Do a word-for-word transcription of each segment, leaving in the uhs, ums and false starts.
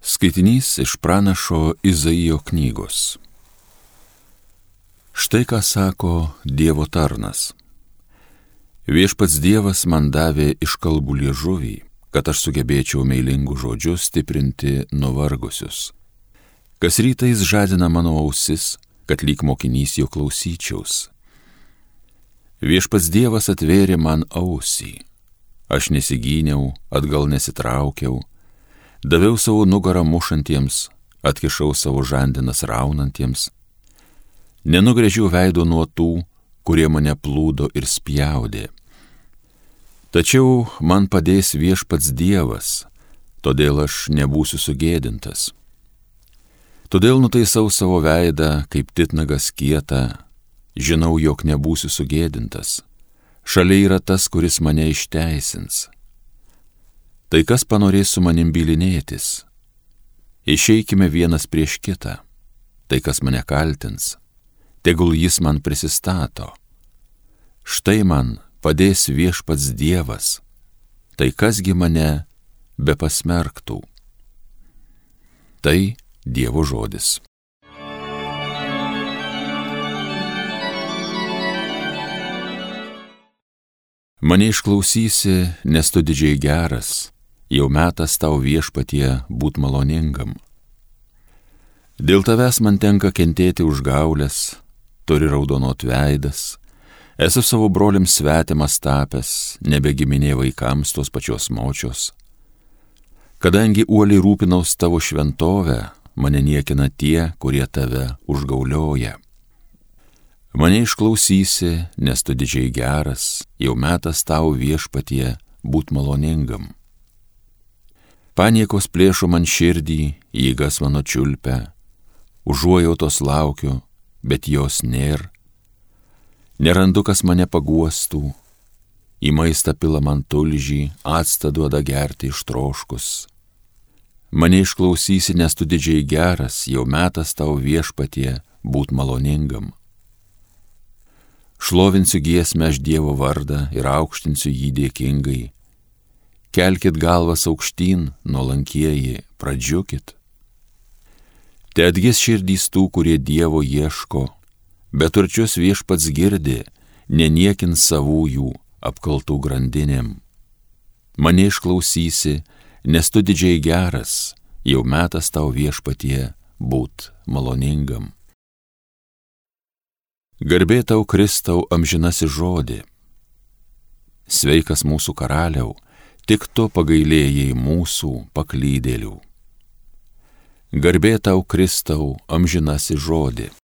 Skaitinys iš pranašo Izaijo knygos. Štai ką sako Dievo tarnas. Viešpats Dievas man davė iškalbų liežuvį, kad aš sugebėčiau meilingų žodžių stiprinti nuvargusius. Kas rytą jis žadina mano ausis, kad lyg mokinys jo klausyčiaus. Viešpats Dievas atvėrė man ausį. Aš nesigyniau, atgal nesitraukiau, daviau savo nugarą mušantiems, atkišau savo žandinas raunantiems. Nenugrėžiau veido nuo tų, kurie mane plūdo ir spjaudė. Tačiau man padės viešpats Dievas, todėl aš nebūsiu sugėdintas. Todėl nutaisau savo veidą kaip titnagas kietą, žinau, jog nebūsiu sugėdintas. Šalia yra tas, kuris mane išteisins. Tai kas panorės su manim bylinėtis? Išeikime vienas prieš kitą. Tai kas mane kaltins? Tegul jis man prisistato. Štai man padės viešpats Dievas. Tai kasgi mane bepasmerktų? Tai Dievo žodis. Mane išklausysi, nes tu didžiai geras, jau metas tau viešpatie būt maloningam. Dėl tavęs man tenka kentėti už gaulės, turi raudonot veidas, esu savo broliams svetimas tapęs, nebegiminė vaikams tos pačios močios. Kadangi uoliai rūpinaus tavo šventovę, mane niekina tie, kurie tave užgaulioja. Mane išklausysi, nes tu didžiai geras, jau metas tau viešpatie būt maloningam. Paniekos plėšo man širdį, jėgas mano čiulpia, užuojautos laukiu, bet jos nėr. Nerandu, kas mane paguostų, į maistą pila man tulžį, actą duoda gerti ištroškus. Mane išklausysi, nes tu didžiai geras, jau metas tau viešpatie būt maloningam. Šlovinsiu giesmę aš Dievo vardą ir aukštinsiu jį dėkingai. Kelkit galvas aukštyn, nuolankieji, pradžiukit. Te atgis širdys tų, kurie Dievo ieško, bet turčius viešpats girdi, neniekins savųjų apkaltų grandinėm. Mane išklausysi, nes tu didžiai geras, jau metas tau viešpatie būt maloningam. Garbė tau Kristau amžinasi žodį. Sveikas mūsų karaliau, tik tu pagailėjai mūsų paklydėlių. Garbė tau Kristau amžinasi žodį.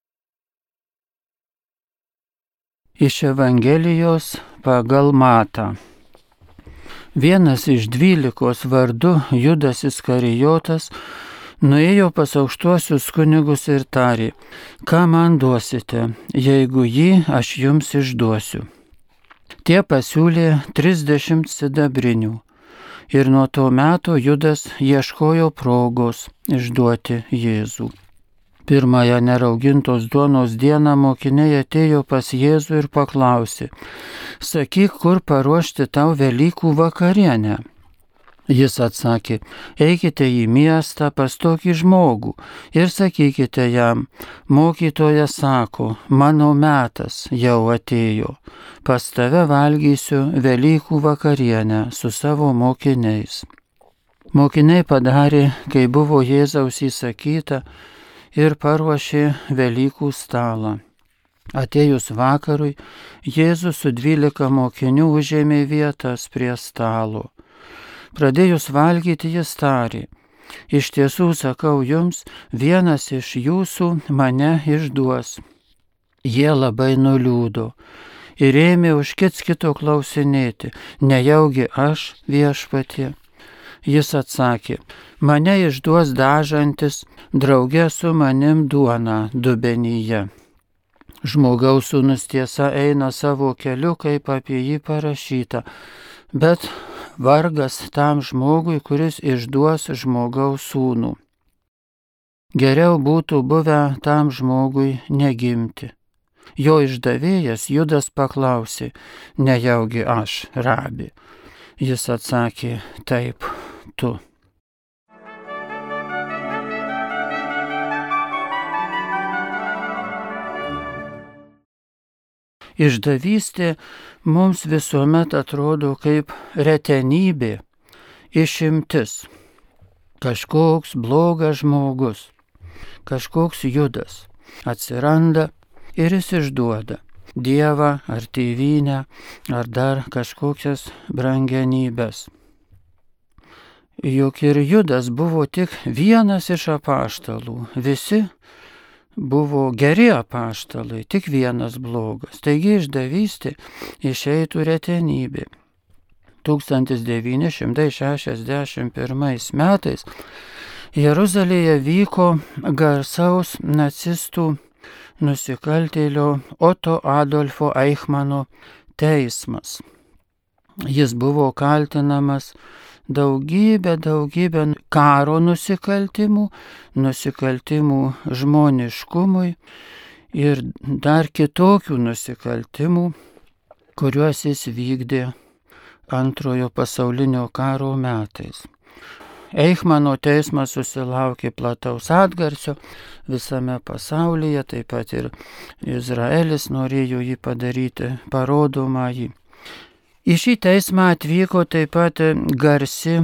Iš Evangelijos pagal Matą. Vienas iš dvylikos vardu Judas Iskarijotas nuėjo pas aukštuosius kunigus ir tarė: ką man duosite, jeigu jį aš jums išduosiu? Tie pasiūlė trisdešimt sidabrinių. Ir nuo to meto Judas ieškojo progos išduoti Jėzų. Pirmąją neraugintos duonos dieną mokiniai atėjo pas Jėzų ir paklausė: sakyk, kur paruošti tau Velykų vakarienę? Jis atsakė: eikite į miestą pas tokį žmogų ir sakykite jam: mokytojas sako, mano metas jau atėjo, pas tave valgysiu Velykų vakarienę su savo mokiniais. Mokiniai padarė, kai buvo Jėzaus įsakyta, ir paruošė Velykų stalą. Atėjus vakarui, Jėzus su dvylika mokinių užėmė vietas prie stalo. Pradėjus valgyti, jis tarė: iš tiesų sakau jums, vienas iš jūsų mane išduos. Jie labai nuliūdo ir ėmė už kits kito klausinėti: nejaugi aš, viešpatie? Jis atsakė: mane išduos dažantis drauge su manim duoną dubenyje. Žmogaus sūnus tiesa eina savo keliu, kaip apie jį parašyta, bet vargas tam žmogui, kuris išduos žmogaus sūnų. Geriau būtų buvę tam žmogui negimti. Jo išdavėjas Judas paklausė: nejaugi aš, rabi? Jis atsakė: taip, tu. Išdavystė mums visuomet atrodo kaip retenybė, išimtis. Kažkoks blogas žmogus, kažkoks judas atsiranda ir jis išduoda Dievą ar tėvynę ar dar kažkokias brangenybės. Juk ir Judas buvo tik vienas iš apaštalų, visi buvo geri apaštalai, tik vienas blogas. Taigi išdavystė išeitų retenybė. tūkstantis devyni šimtai šešiasdešimt pirmais metais Jeruzalėje vyko garsaus nacistų nusikaltėlio Oto Adolfo Eichmano teismas. Jis buvo kaltinamas daugybę, daugybę karo nusikaltimų, nusikaltimų žmoniškumui ir dar kitokių nusikaltimų, kuriuos jis vykdė Antrojo pasaulinio karo metais. Eichmano teismas susilaukė plataus atgarsio visame pasaulyje, taip pat ir Izraelis norėjo jį padaryti parodomąjį. Į šį teismą atvyko taip pat garsi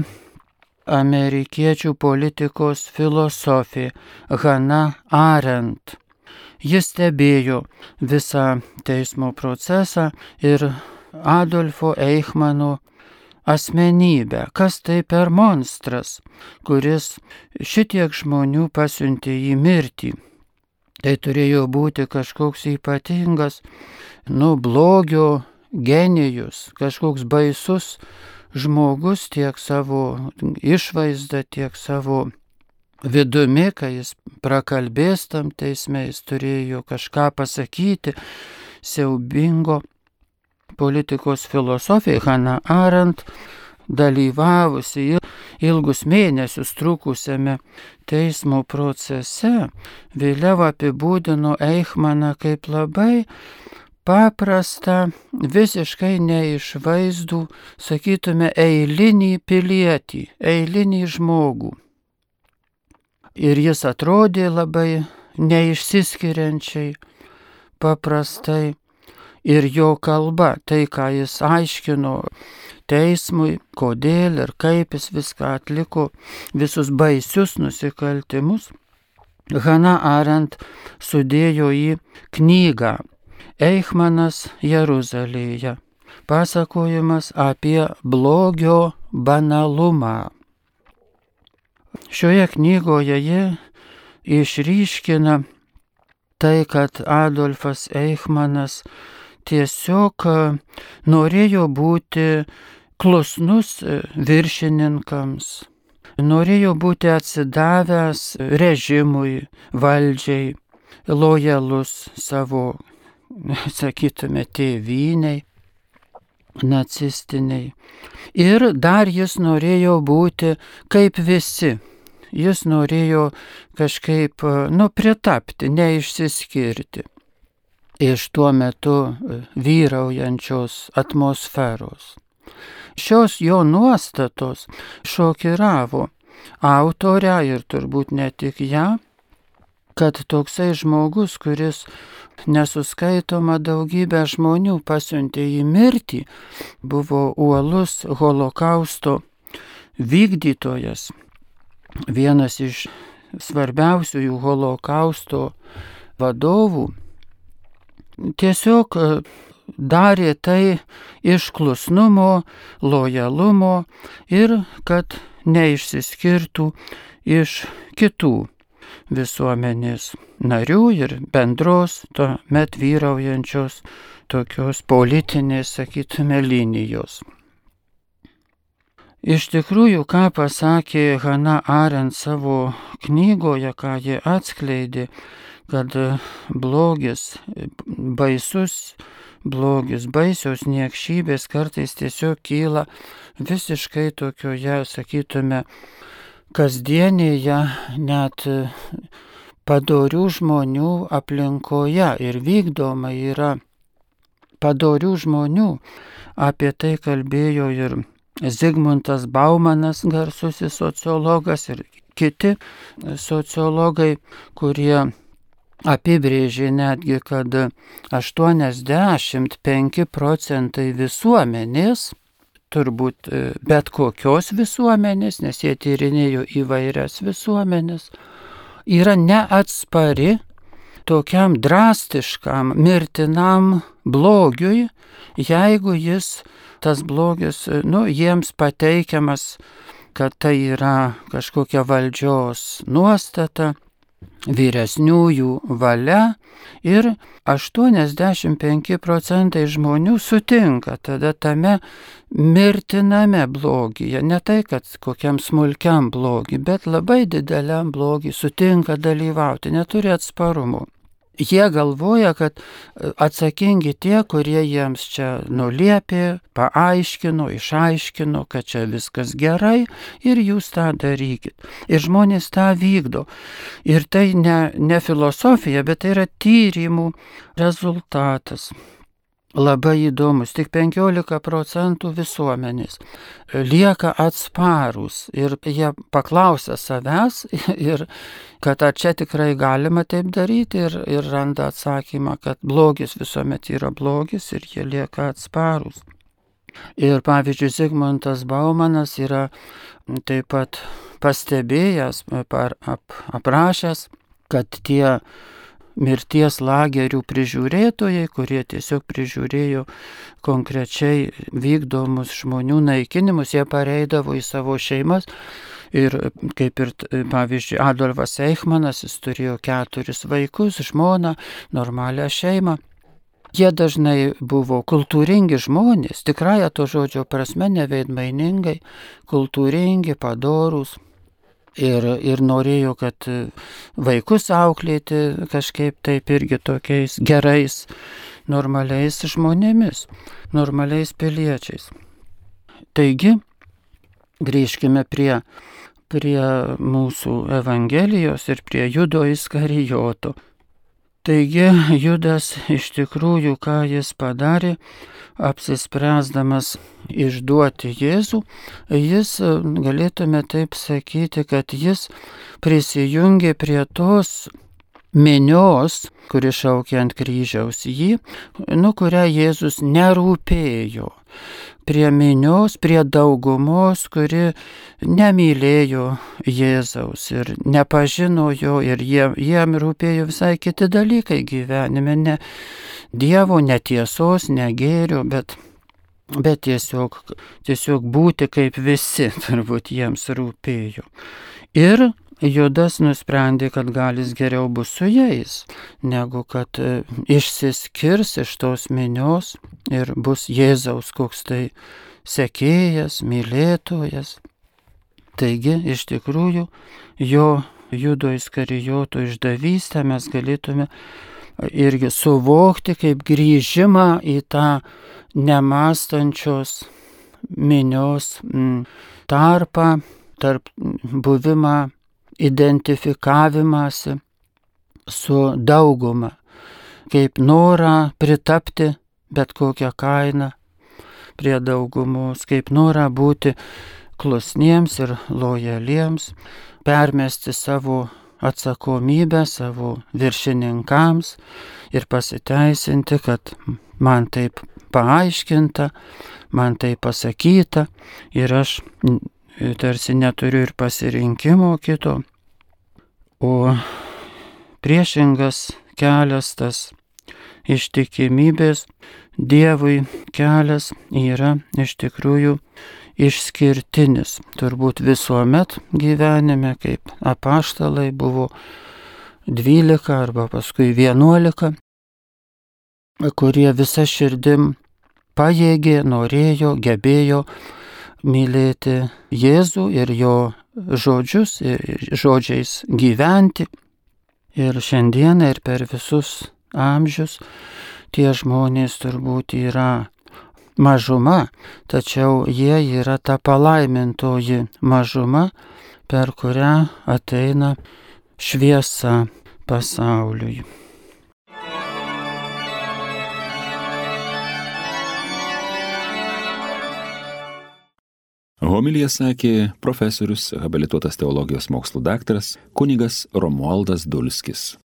amerikiečių politikos filosofė Hannah Arendt. Jis stebėjo visą teismo procesą ir Adolfo Eichmano asmenybę, kas tai per monstras, kuris šitiek žmonių pasiuntė į mirtį. Tai turėjo būti kažkoks ypatingas, nu, blogio genijus, kažkoks baisus žmogus tiek savo išvaizdą, tiek savo vidumi, kai jis prakalbės tam teisme, jis turėjo kažką pasakyti siaubingo. Politikos filosofija Hannah Arendt, dalyvavusi ilgus mėnesius trukusiame teismo procese, vėliau apibūdino Eichmaną kaip labai paprastą, visiškai neišvaizdų, sakytume, eilinį pilietį, eilinį žmogų. Ir jis atrodė labai neišsiskiriančiai, paprastai. Ir jo kalba, tai ką jis aiškino teismui, kodėl ir kaip jis viską atliko, visus baisius nusikaltimus, Hannah Arendt sudėjo į knygą Eichmanas Jeruzalėje, pasakojimas apie blogio banalumą. Šioje knygoje ji išryškina tai, kad Adolfas Eichmanas tiesiog norėjo būti klusnus viršininkams, norėjo būti atsidavęs režimui, valdžiai, lojalus savo, sakytume, tėvynei, nacistiniai. Ir dar jis norėjo būti kaip visi. Jis norėjo kažkaip, nu, pritapti, neišsiskirti iš tuo metu vyraujančios atmosferos. Šios jo nuostatos šokiravo autorę ir turbūt ne tik ją, kad toksai žmogus, kuris nesuskaitoma daugybę žmonių pasiuntė į mirtį, buvo uolus holokausto vykdytojas, vienas iš svarbiausiųjų holokausto vadovų, tiesiog darė tai iš klusnumo, lojalumo ir kad neišsiskirtų iš kitų visuomenės narių ir bendros tuomet vyraujančios tokios politinės, sakytume, linijos. Iš tikrųjų, ką pasakė Hannah Arendt savo knygoje, ką ji atskleidė, kad blogis, baisus blogis, baisios niekšybės kartais tiesiog kyla visiškai tokioje, sakytume, kasdienėje, net padorių žmonių aplinkoje ir vykdoma yra padorių žmonių. Apie tai kalbėjo ir Zigmundas Baumanas, garsusis sociologas, ir kiti sociologai, kurie apibrėžė netgi, kad aštuoniasdešimt penki procentai visuomenės, turbūt bet kokios visuomenės, nes jie tyrinėjo įvairias visuomenės, yra neatspari tokiam drastiškam, mirtinam blogiui, jeigu jis, tas blogis, nu, jiems pateikiamas, kad tai yra kažkokia valdžios nuostata, vyresniųjų valia, ir aštuoniasdešimt penki procentai žmonių sutinka tada tame mirtiname blogyje, ne tai, kad kokiam smulkiam blogy, bet labai dideliam blogy sutinka dalyvauti, neturi atsparumo. Jie galvoja, kad atsakingi tie, kurie jiems čia nuliepė, paaiškino, išaiškino, kad čia viskas gerai ir jūs tą darykit. Ir žmonės tą vykdo. Ir tai ne, ne filosofija, bet tai yra tyrimų rezultatas. Labai įdomus, tik penkiolika procentų visuomenės lieka atsparūs ir jie paklausia savęs, ir kad ar čia tikrai galima taip daryti, ir, ir randa atsakymą, kad blogis visuomet yra blogis ir jie lieka atsparūs. Ir pavyzdžiui, Zigmundas Baumanas yra taip pat pastebėjęs, ap, aprašęs, kad tie mirties lagerių prižiūrėtojai, kurie tiesiog prižiūrėjo konkrečiai vykdomus žmonių naikinimus, jie pareidavo į savo šeimas ir kaip ir, pavyzdžiui, Adolfas Eichmanas, jis turėjo keturis vaikus, žmoną, normalią šeimą. Jie dažnai buvo kultūringi žmonės, tikrąja to žodžio prasme, neveidmainingai, kultūringi, padorūs. Ir, ir norėjo, kad vaikus auklėti kažkaip taip irgi tokiais gerais, normaliais žmonėmis, normaliais piliečiais. Taigi, grįžkime prie, prie mūsų Evangelijos ir prie Judo Iskarijoto. Taigi, Judas iš tikrųjų, ką jis padarė, apsispręsdamas išduoti Jėzų, jis, galėtume taip sakyti, kad jis prisijungė prie tos minios, kuri šaukė ant kryžiaus jį, nu, kurią Jėzus nerūpėjo. Prie minios, prie daugumos, kuri nemylėjo Jėzaus ir nepažino jo, ir jie, jiem rūpėjo visai kiti dalykai gyvenime, ne Dievo, ne tiesos, ne gėrio, bet, bet tiesiog, tiesiog būti kaip visi, turbūt jiems rūpėjo. Ir Judas nusprendė, kad gal jis geriau bus su jais, negu kad išsiskirs iš tos minios ir bus Jėzaus koks tai sekėjas, mylėtojas. Taigi, iš tikrųjų, jo Judo Iskarijoto išdavystę mes galėtume irgi suvokti kaip grįžimą į tą nemąstančios minios tarpą, tarp buvimą, identifikavimąsi su dauguma, kaip norą pritapti bet kokią kainą prie daugumos, kaip norą būti klusniems ir lojaliems, permesti savo atsakomybę savo viršininkams ir pasiteisinti, kad man taip paaiškinta, man taip pasakyta ir aš tarsi neturiu ir pasirinkimo kito. O priešingas kelias, tas ištikimybės Dievui kelias, yra iš tikrųjų išskirtinis. Turbūt visuomet gyvenime, kaip apaštalai buvo dvylika arba paskui vienuolika, kurie visa širdim pajėgė, norėjo, gebėjo mylėti Jėzų ir jo žodžius, ir žodžiais gyventi. Ir šiandieną ir per visus amžius tie žmonės turbūt yra mažuma, tačiau jie yra ta palaimintoji mažuma, per kurią ateina šviesa pasauliui. Homiliją sakė profesorius, habilituotas teologijos mokslų daktaras kunigas Romualdas Dulskis.